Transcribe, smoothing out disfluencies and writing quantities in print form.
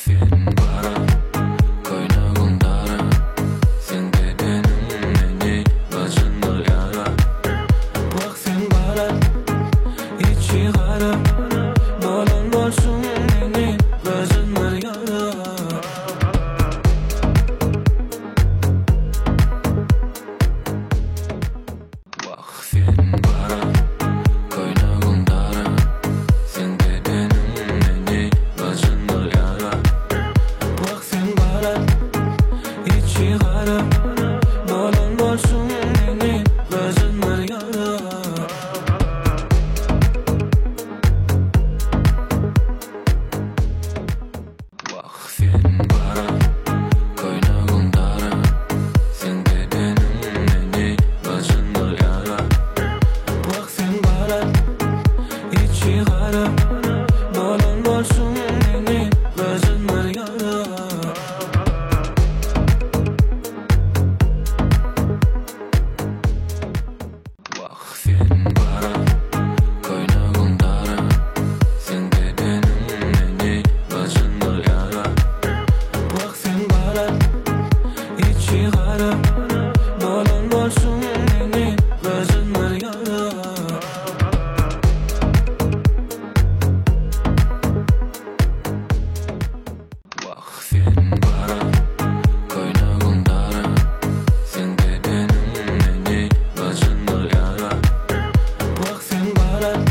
Vakfin bara, koynağımdara. Sen de benim meni başımda yara. Vakfin bara, içi kara. Bolan bolsun meni başımda yara. Vakfin bara, koynağımdara. Sen de benim meni başımda yara. Vakfin bara, içi kara. Bolan bolsun meni başımda yara. Vakfin bara, koynağımdara. Sen de benim meni başımda yara. Vakfin bara, içi kara. Bolan bolsun meni başımda yara. Vakfin bara, koynağımdara. Sen de benim meni başımda yara. Vakfin bara, içi kara. Bolan bolsun meni başımda yara. Vakfin bara, koynağımdara. Sen de benim meni başımda yara. Vakfin bara,